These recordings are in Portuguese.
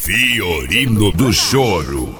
Fiorino do Choro.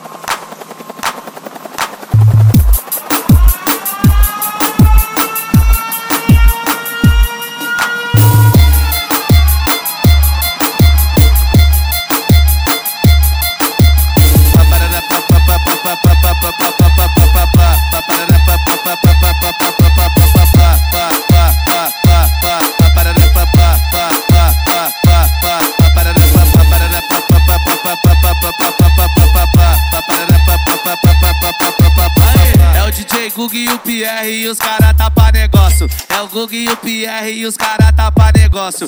É o DJ Gug e o Pierre e os cara tá pra negócio. É o Gug e o Pierre e os cara tá pra negócio.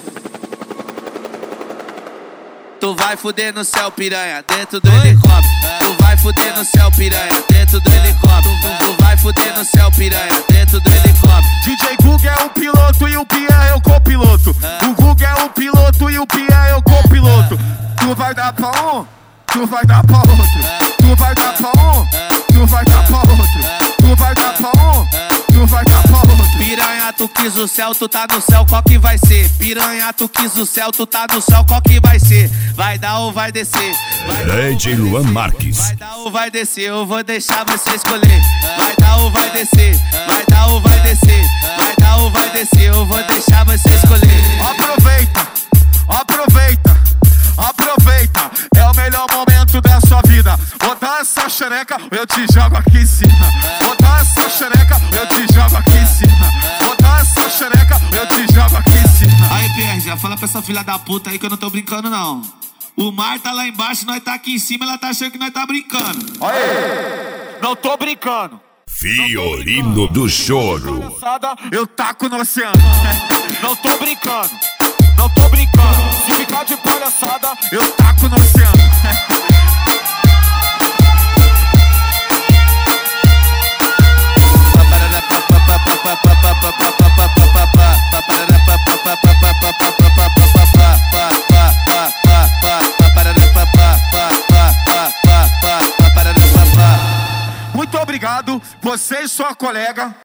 Tu vai fuder no céu, piranha, dentro do helicóptero. Tu vai fuder no céu, piranha, dentro do helicóptero. Tu vai fuder no céu, piranha, dentro do helicóptero. DJ Gug é o piloto e o Pierre é o copiloto. O Gug é o piloto e o Pierre é o copiloto. Tu vai dar pra um, tu vai dar pra outro. Tu vai dar pra um, tu vai dar pra outro. Tu vai dar pra um, tu vai dar pra outro. Piranha, tu quis o céu, tu tá no céu, qual que vai ser? Piranha, tu quis o céu, tu tá no céu, qual que vai ser? Vai dar ou vai descer? DJ Luan Marques. Vai dar ou vai descer? Eu vou deixar você escolher. Vai dar ou vai descer? Vai dar ou vai descer? Vai dar ou vai descer? Eu vou deixar você escolher. Aproveita, aproveita, aproveita. É o melhor momento da sua vida. Botar essa xereca, eu te jogo aqui em cima. Botar essa xereca, eu te jogo aqui em cima. Botar essa xereca, eu te jogo aqui em cima. Aí, Pierre, já fala pra essa filha da puta aí que eu não tô brincando, não. O mar tá lá embaixo, nós tá aqui em cima, ela tá achando que nós tá brincando. Aê, não tô brincando. Fiorino do Choro. Eu taco no oceano. Não tô brincando, não tô brincando. Se ficar de palhaçada, eu taco no oceano. Muito obrigado, você e sua colega.